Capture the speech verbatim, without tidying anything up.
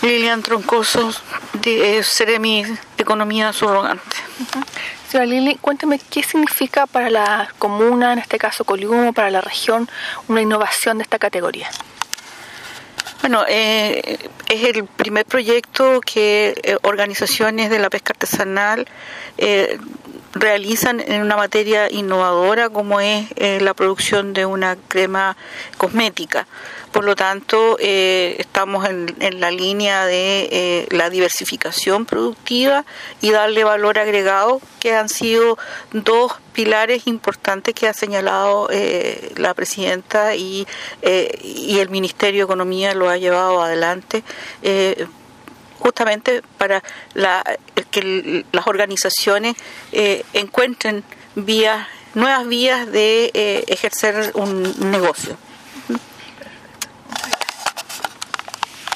Lilian Troncoso, de Seremi Economía Subrogante. Uh-huh. Señora Lili, cuénteme qué significa para la comuna, en este caso Coliumo, para la región, una innovación de esta categoría. Bueno, eh, es el primer proyecto que eh, organizaciones de la pesca artesanal eh, realizan en una materia innovadora como es eh, la producción de una crema cosmética. Por lo tanto, eh, estamos en, en la línea de eh, la diversificación productiva y darle valor agregado, que han sido dos pilares importantes que ha señalado eh, la presidenta y, eh, y el Ministerio de Economía lo ha llevado adelante. Eh, justamente para la, que las organizaciones eh, encuentren vías, nuevas vías de eh, ejercer un negocio.